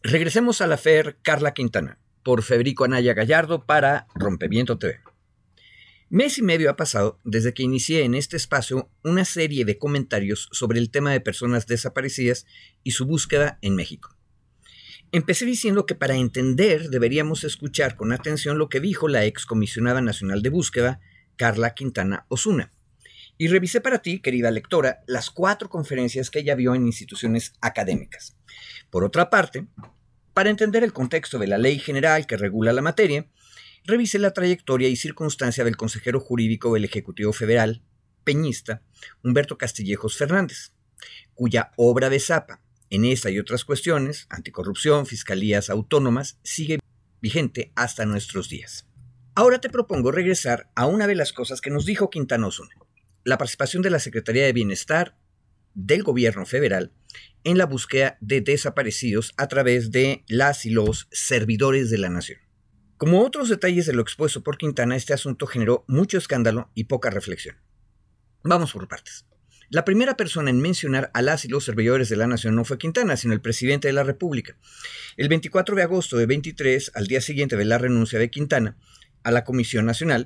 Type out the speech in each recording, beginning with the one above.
Regresemos a la FER Carla Quintana, por Federico Anaya Gallardo para Rompimiento TV. Mes y medio ha pasado desde que inicié en este espacio una serie de comentarios sobre el tema de personas desaparecidas y su búsqueda en México. Empecé diciendo que para entender deberíamos escuchar con atención lo que dijo la excomisionada nacional de búsqueda, Carla Quintana Osuna. Y revisé para ti, querida lectora, las 4 conferencias que ella vio en instituciones académicas. Por otra parte, para entender el contexto de la ley general que regula la materia, revisé la trayectoria y circunstancia del consejero jurídico del Ejecutivo Federal, peñista, Humberto Castillejos Fernández, cuya obra de zapa en esta y otras cuestiones, anticorrupción, fiscalías autónomas, sigue vigente hasta nuestros días. Ahora te propongo regresar a una de las cosas que nos dijo Quintana Osuna: la participación de la Secretaría de Bienestar del Gobierno Federal en la búsqueda de desaparecidos a través de las y los servidores de la nación. Como otros detalles de lo expuesto por Quintana, este asunto generó mucho escándalo y poca reflexión. Vamos por partes. La primera persona en mencionar a las y los servidores de la nación no fue Quintana, sino el presidente de la República. El 24 de agosto de 23, al día siguiente de la renuncia de Quintana a la Comisión Nacional,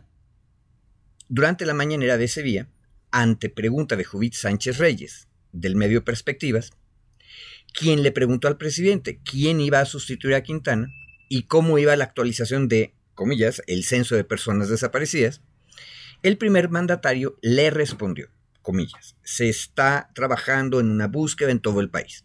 durante la mañanera de ese día, ante pregunta de Judith Sánchez Reyes, del medio Perspectivas, quien le preguntó al presidente quién iba a sustituir a Quintana y cómo iba la actualización de, comillas, el censo de personas desaparecidas, el primer mandatario le respondió, comillas, se está trabajando en una búsqueda en todo el país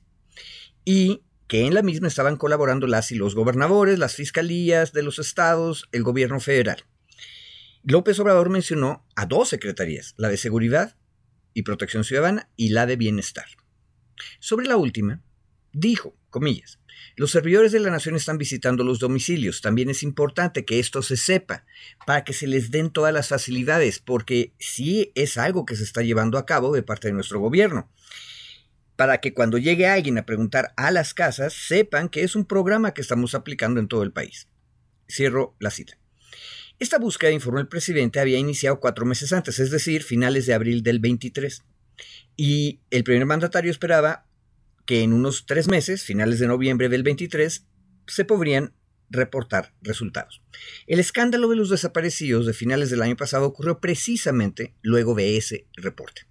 y que en la misma estaban colaborando las y los gobernadores, las fiscalías de los estados, el gobierno federal. López Obrador mencionó a 2 secretarías, la de Seguridad y Protección Ciudadana y la de Bienestar. Sobre la última, dijo, comillas, los servidores de la nación están visitando los domicilios. También es importante que esto se sepa para que se les den todas las facilidades, porque sí es algo que se está llevando a cabo de parte de nuestro gobierno. Para que cuando llegue alguien a preguntar a las casas, sepan que es un programa que estamos aplicando en todo el país. Cierro la cita. Esta búsqueda, informó el presidente, había iniciado 4 meses antes, es decir, finales de abril del 23. Y el primer mandatario esperaba que en unos 3 meses, finales de noviembre del 23, se podrían reportar resultados. El escándalo de los desaparecidos de finales del año pasado ocurrió precisamente luego de ese reporte.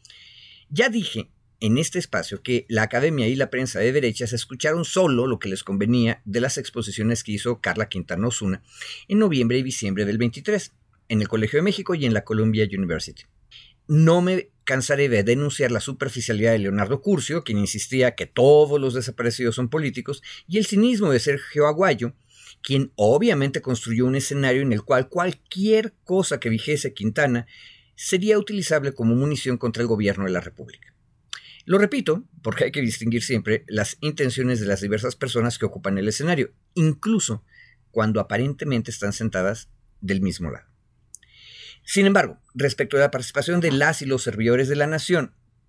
Ya dije en este espacio que la academia y la prensa de derechas escucharon solo lo que les convenía de las exposiciones que hizo Carla Quintana Osuna en noviembre y diciembre del 23, en el Colegio de México y en la Columbia University. No me cansaré de denunciar la superficialidad de Leonardo Curcio, quien insistía que todos los desaparecidos son políticos, y el cinismo de Sergio Aguayo, quien obviamente construyó un escenario en el cual cualquier cosa que dijese Quintana sería utilizable como munición contra el gobierno de la República. Lo repito, porque hay que distinguir siempre las intenciones de las diversas personas que ocupan el escenario, incluso cuando aparentemente están sentadas del mismo lado. Sin embargo, respecto a la participación de las y los servidores de la nación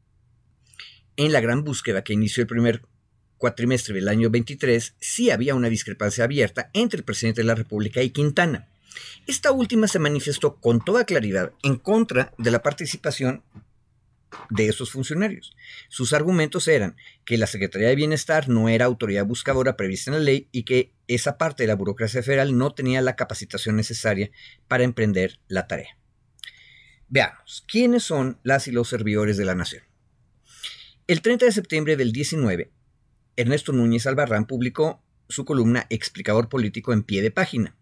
en la gran búsqueda que inició el primer cuatrimestre del año 23, sí había una discrepancia abierta entre el presidente de la República y Quintana. Esta última se manifestó con toda claridad en contra de la participación de esos funcionarios. Sus argumentos eran que la Secretaría de Bienestar no era autoridad buscadora prevista en la ley y que esa parte de la burocracia federal no tenía la capacitación necesaria para emprender la tarea. Veamos, ¿quiénes son las y los servidores de la nación? El 30 de septiembre del 19, Ernesto Núñez Albarrán publicó su columna Explicador Político en pie de página.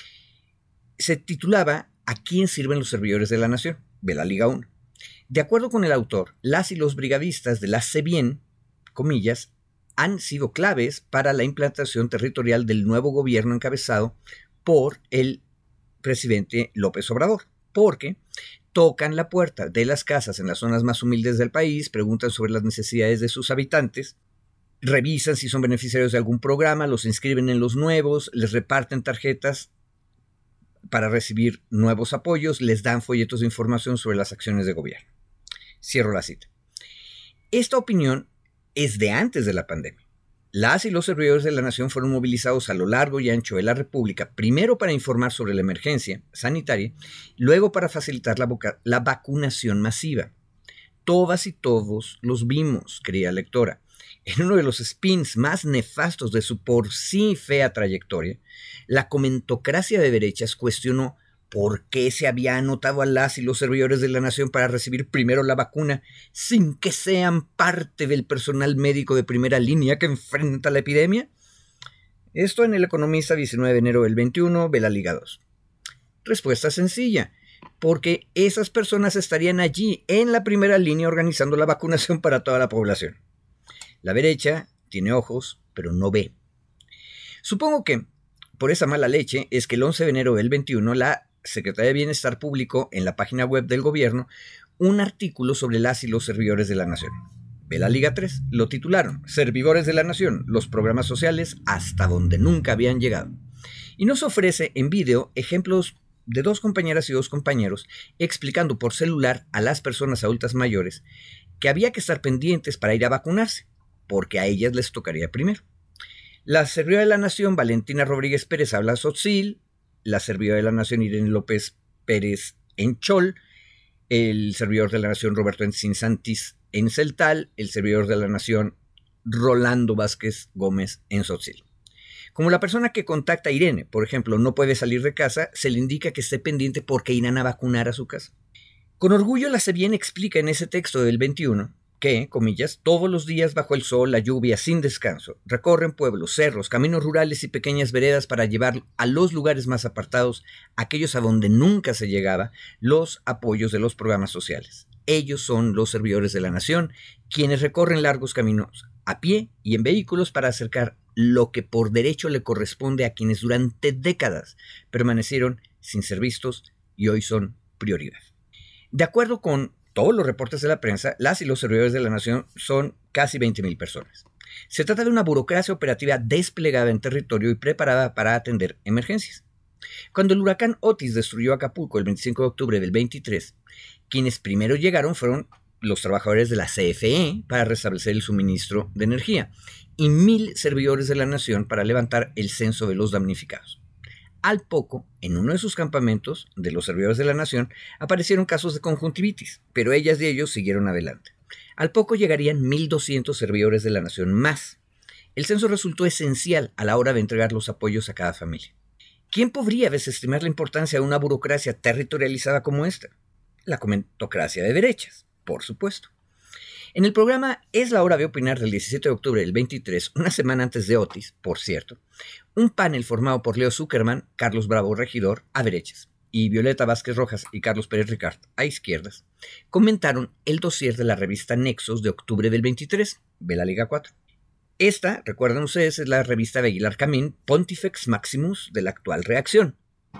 Se titulaba ¿A quién sirven los servidores de la nación? De la Liga 1. De acuerdo con el autor, las y los brigadistas de la SEBIEN, comillas, han sido claves para la implantación territorial del nuevo gobierno encabezado por el presidente López Obrador, porque tocan la puerta de las casas en las zonas más humildes del país, preguntan sobre las necesidades de sus habitantes, revisan si son beneficiarios de algún programa, los inscriben en los nuevos, les reparten tarjetas para recibir nuevos apoyos, les dan folletos de información sobre las acciones de gobierno. Cierro la cita. Esta opinión es de antes de la pandemia. Las y los servidores de la nación fueron movilizados a lo largo y ancho de la República, primero para informar sobre la emergencia sanitaria, luego para facilitar la vacunación masiva. Todas y todos los vimos, querida lectora. En uno de los spins más nefastos de su por sí fea trayectoria, la comentocracia de derechas cuestionó por qué se había anotado a las y los servidores de la nación para recibir primero la vacuna sin que sean parte del personal médico de primera línea que enfrenta la epidemia. Esto en El Economista, 19 de enero del 21, ve la Liga 2. Respuesta sencilla, porque esas personas estarían allí en la primera línea organizando la vacunación para toda la población. La derecha tiene ojos, pero no ve. Supongo que por esa mala leche es que el 11 de enero del 21 la Secretaría de Bienestar publicó en la página web del gobierno un artículo sobre las y los servidores de la nación. Ve la Liga 3, lo titularon Servidores de la Nación, los programas sociales hasta donde nunca habían llegado. Y nos ofrece en vídeo ejemplos de 2 compañeras y 2 compañeros explicando por celular a las personas adultas mayores que había que estar pendientes para ir a vacunarse, porque a ellas les tocaría primero. La servidora de la Nación, Valentina Rodríguez Pérez, habla Tzotzil, la servidora de la Nación, Irene López Pérez, en Chol, el servidor de la Nación, Roberto Encín Santis, en Celtal, el servidor de la Nación, Rolando Vázquez Gómez, en Tzotzil. Como la persona que contacta a Irene, por ejemplo, no puede salir de casa, se le indica que esté pendiente porque irán a vacunar a su casa. Con orgullo, la CEBIEN explica en ese texto del 21 que, comillas, todos los días bajo el sol, la lluvia, sin descanso, recorren pueblos, cerros, caminos rurales y pequeñas veredas para llevar a los lugares más apartados, aquellos a donde nunca se llegaba, los apoyos de los programas sociales. Ellos son los servidores de la nación, quienes recorren largos caminos a pie y en vehículos para acercar lo que por derecho le corresponde a quienes durante décadas permanecieron sin ser vistos y hoy son prioridad. De acuerdo con todos los reportes de la prensa, las y los servidores de la nación son casi 20,000 personas. Se trata de una burocracia operativa desplegada en territorio y preparada para atender emergencias. Cuando el huracán Otis destruyó Acapulco el 25 de octubre del 23, quienes primero llegaron fueron los trabajadores de la CFE para restablecer el suministro de energía y 1,000 servidores de la nación para levantar el censo de los damnificados. Al poco, en uno de sus campamentos de los servidores de la nación, aparecieron casos de conjuntivitis, pero ellas y ellos siguieron adelante. Al poco llegarían 1,200 servidores de la nación más. El censo resultó esencial a la hora de entregar los apoyos a cada familia. ¿Quién podría desestimar la importancia de una burocracia territorializada como esta? La comentocracia de derechas, por supuesto. En el programa Es la hora de opinar del 17 de octubre del 23, una semana antes de Otis, por cierto, un panel formado por Leo Zuckerman, Carlos Bravo Regidor, a derechas, y Violeta Vázquez Rojas y Carlos Pérez Ricard, a izquierdas, comentaron el dossier de la revista Nexos de octubre del 23, de la Liga 4. Esta, recuerdan ustedes, es la revista de Aguilar Camín, Pontifex Maximus de la actual Reacción.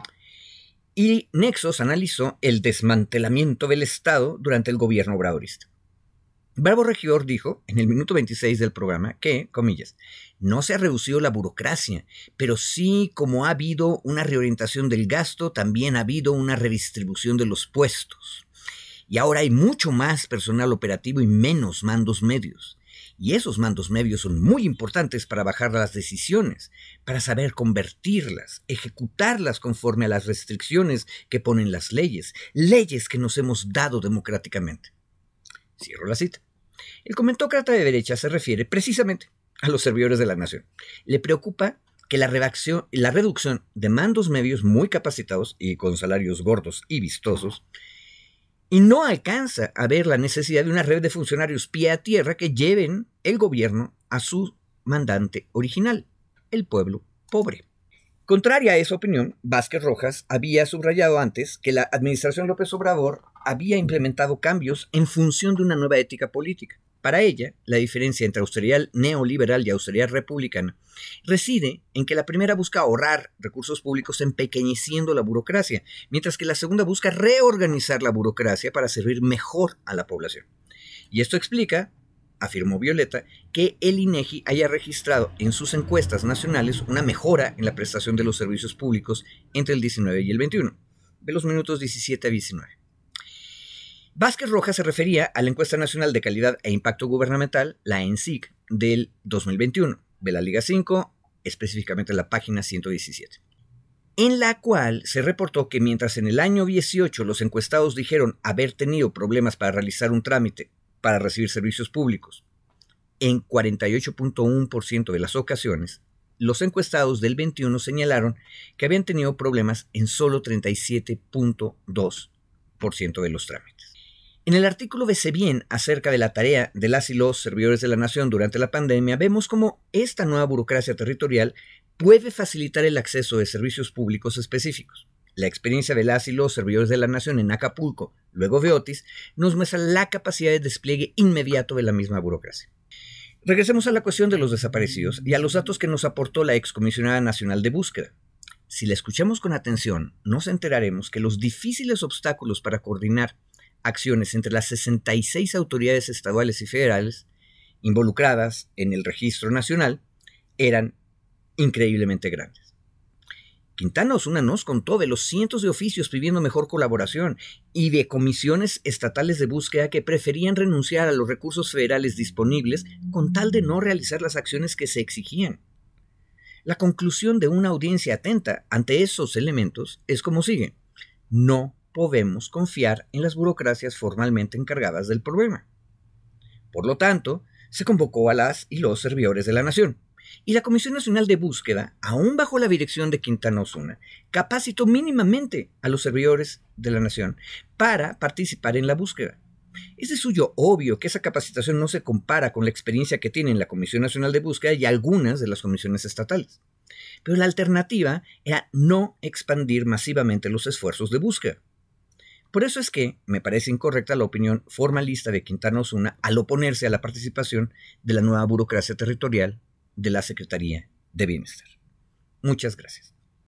Y Nexos analizó el desmantelamiento del Estado durante el gobierno obradorista. Bravo Regidor dijo en el minuto 26 del programa que, comillas, no se ha reducido la burocracia, pero sí, como ha habido una reorientación del gasto, también ha habido una redistribución de los puestos. Y ahora hay mucho más personal operativo y menos mandos medios. Y esos mandos medios son muy importantes para bajar las decisiones, para saber convertirlas, ejecutarlas conforme a las restricciones que ponen las leyes que nos hemos dado democráticamente. Cierro la cita. El comentócrata de derecha se refiere precisamente a los servidores de la nación. Le preocupa que la reducción de mandos medios muy capacitados y con salarios gordos y vistosos, y no alcanza a ver la necesidad de una red de funcionarios pie a tierra que lleven el gobierno a su mandante original, el pueblo pobre. Contraria a esa opinión, Vázquez Rojas había subrayado antes que la administración López Obrador había implementado cambios en función de una nueva ética política. Para ella, la diferencia entre austeridad neoliberal y austeridad republicana reside en que la primera busca ahorrar recursos públicos empequeñeciendo la burocracia, mientras que la segunda busca reorganizar la burocracia para servir mejor a la población. Y esto explica, afirmó Violeta, que el INEGI haya registrado en sus encuestas nacionales una mejora en la prestación de los servicios públicos entre el 19 y el 21, de los minutos 17 a 19. Vázquez Rojas se refería a la Encuesta Nacional de Calidad e Impacto Gubernamental, la ENSIG, del 2021, de la Liga 5, específicamente la página 117, en la cual se reportó que mientras en el año 18 los encuestados dijeron haber tenido problemas para realizar un trámite para recibir servicios públicos, En 48.1% de las ocasiones, los encuestados del 21 señalaron que habían tenido problemas en solo 37.2% de los trámites. En el artículo Vese Bien acerca de la tarea de las y los servidores de la nación durante la pandemia, vemos cómo esta nueva burocracia territorial puede facilitar el acceso de servicios públicos específicos. La experiencia de las y los servidores de la nación en Acapulco, luego de Otis, nos muestra la capacidad de despliegue inmediato de la misma burocracia. Regresemos a la cuestión de los desaparecidos y a los datos que nos aportó la Excomisionada Nacional de Búsqueda. Si la escuchamos con atención, nos enteraremos que los difíciles obstáculos para coordinar acciones entre las 66 autoridades estaduales y federales involucradas en el registro nacional eran increíblemente grandes. Quintana Osuna nos contó de los cientos de oficios pidiendo mejor colaboración y de comisiones estatales de búsqueda que preferían renunciar a los recursos federales disponibles con tal de no realizar las acciones que se exigían. La conclusión de una audiencia atenta ante esos elementos es como sigue: no podemos confiar en las burocracias formalmente encargadas del problema. Por lo tanto, se convocó a las y los servidores de la nación. Y la Comisión Nacional de Búsqueda, aún bajo la dirección de Quintana Osuna, capacitó mínimamente a los servidores de la nación para participar en la búsqueda. Es de suyo obvio que esa capacitación no se compara con la experiencia que tienen la Comisión Nacional de Búsqueda y algunas de las comisiones estatales. Pero la alternativa era no expandir masivamente los esfuerzos de búsqueda. Por eso es que me parece incorrecta la opinión formalista de Quintana Osuna al oponerse a la participación de la nueva burocracia territorial de la Secretaría de Bienestar. Muchas gracias.